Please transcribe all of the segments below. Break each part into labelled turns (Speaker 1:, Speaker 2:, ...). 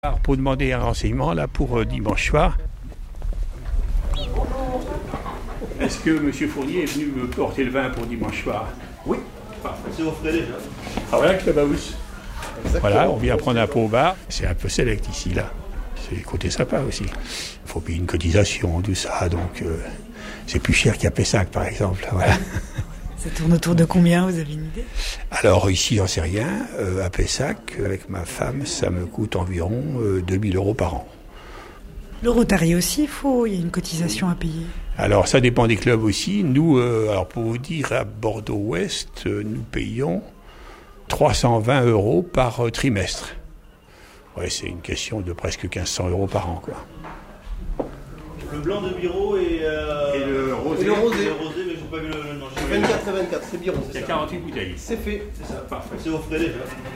Speaker 1: Pour demander un renseignement là pour dimanche soir. Est-ce que M. Fournier est venu me porter le vin pour dimanche soir?
Speaker 2: Oui.
Speaker 1: Parfait.
Speaker 2: C'est offert déjà.
Speaker 1: Ah voilà, Clubhouse.
Speaker 2: Exactement.
Speaker 1: Voilà, on vient prendre un pot au bar. C'est un peu select ici là. C'est côté sympa aussi. Il faut payer une cotisation, tout ça, donc c'est plus cher qu'à Pessac par exemple. Voilà.
Speaker 3: Ça tourne autour de combien, vous avez une idée?
Speaker 1: Alors ici, j'en sais rien. À Pessac, avec ma femme, ça me coûte environ 2000 € par an.
Speaker 3: Le Rotary aussi, il y a une cotisation à payer.
Speaker 1: Alors ça dépend des clubs aussi. Nous, alors pour vous dire, à Bordeaux-Ouest, nous payons 320 € par trimestre. Ouais, c'est une question de presque 1500 € par an, quoi.
Speaker 2: Le blanc de Biro et
Speaker 1: le rosé.
Speaker 2: Et le rosé, mais je n'ai pas vu le nom. 24 et 24, c'est Biro, c'est ça.
Speaker 1: Il y a 48 bouteilles.
Speaker 2: C'est fait, c'est ça.
Speaker 1: Parfait.
Speaker 2: C'est offert déjà.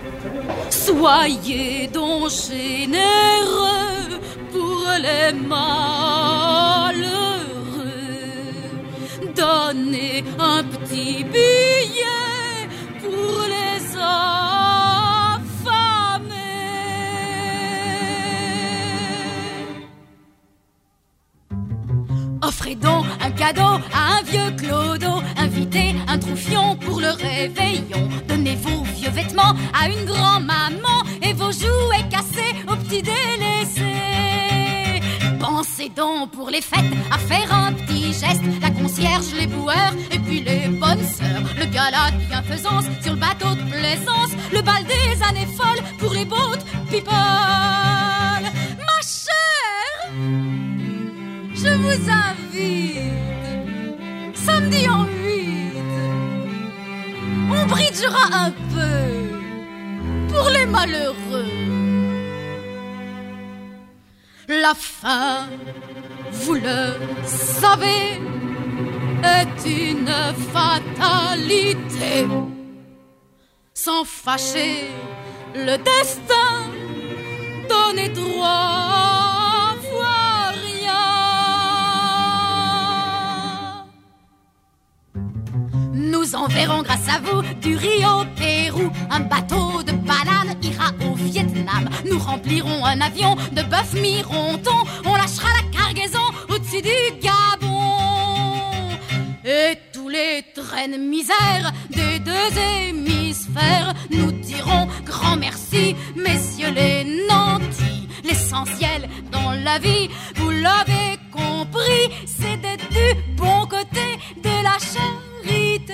Speaker 4: Soyez donc généreux pour les malheureux. Donnez un petit billet pour les affamés. Offrez donc un cadeau à un vieux clodo. Invitez un troufion pour le réveillon. Donnez vos vieux vêtements à une grand-maman et vos jouets cassés aux petits délaissés. Pensez donc pour les fêtes à faire un petit geste. La concierge, les boueurs et puis les bonnes sœurs. Le gala de bienfaisance sur le bateau de plaisance. Le bal des années folles pour les boat people. Ma chère, je vous invite samedi en 8. On bridgera un peu pour les malheureux. La faim, vous le savez, est une fatalité. Sans fâcher le destin, donnez droit fois rien. Nous enverrons grâce à vous du riz au Pérou. Un bateau de bananes ira au Vietnam. Nous remplirons un avion de bœuf mironton. On lâchera la cargaison au-dessus du Gabon. Et tous les traînes misères des deux hémisphères nous dirons grand merci, messieurs les nantis. L'essentiel dans la vie, vous l'avez compris, c'est d'être du bon côté de la charité.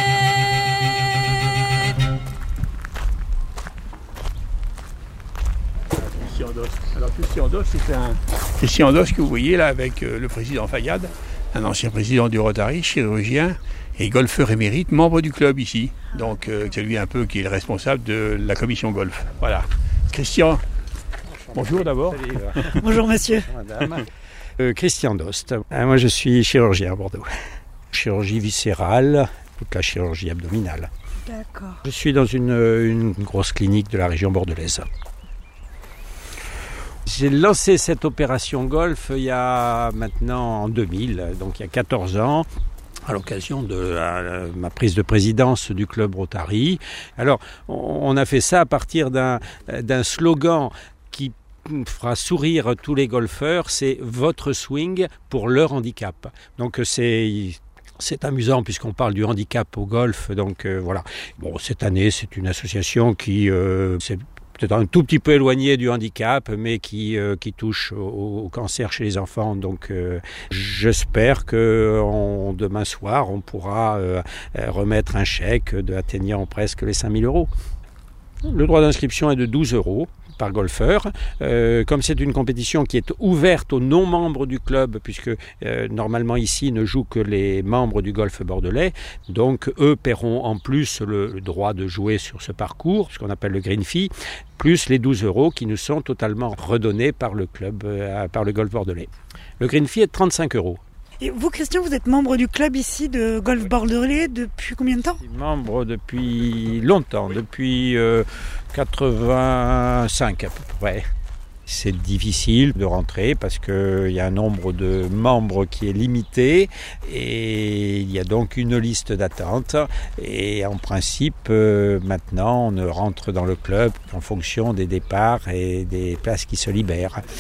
Speaker 1: Alors Christian Dost, c'est un Christian Dost que vous voyez là avec le président Fayad, un ancien président du Rotary, chirurgien et golfeur émérite, membre du club ici. Donc c'est lui un peu qui est le responsable de la commission golf. Voilà. Christian, bonjour d'abord.
Speaker 3: Bonjour monsieur.
Speaker 5: Madame. Christian Dost. Moi je suis chirurgien à Bordeaux. Chirurgie viscérale, toute la chirurgie abdominale.
Speaker 3: D'accord.
Speaker 5: Je suis dans une grosse clinique de la région bordelaise. J'ai lancé cette opération golf il y a maintenant en 2000, donc il y a 14 ans, à l'occasion de ma prise de présidence du club Rotary. Alors, on a fait ça à partir d'un slogan qui fera sourire tous les golfeurs, c'est « Votre swing pour leur handicap ». Donc c'est amusant puisqu'on parle du handicap au golf, donc voilà. Bon, cette année, c'est une association qui c'est peut-être un tout petit peu éloigné du handicap, mais qui touche au cancer chez les enfants. Donc j'espère que demain soir, on pourra remettre un chèque atteignant presque les 5 000 €. Le droit d'inscription est de 12 € par golfeur. Comme c'est une compétition qui est ouverte aux non-membres du club, puisque normalement ici ne jouent que les membres du golf bordelais, donc eux paieront en plus le droit de jouer sur ce parcours, ce qu'on appelle le green fee, plus les 12 € qui nous sont totalement redonnés par le club, par le golf bordelais. Le green fee est de 35 €.
Speaker 3: Et vous, Christian, vous êtes membre du club ici de golf bordelais depuis combien de temps?
Speaker 5: Je suis membre depuis longtemps, depuis 85 à peu près. C'est difficile de rentrer parce qu'il y a un nombre de membres qui est limité et il y a donc une liste d'attente. Et en principe, maintenant, on ne rentre dans le club qu'en fonction des départs et des places qui se libèrent.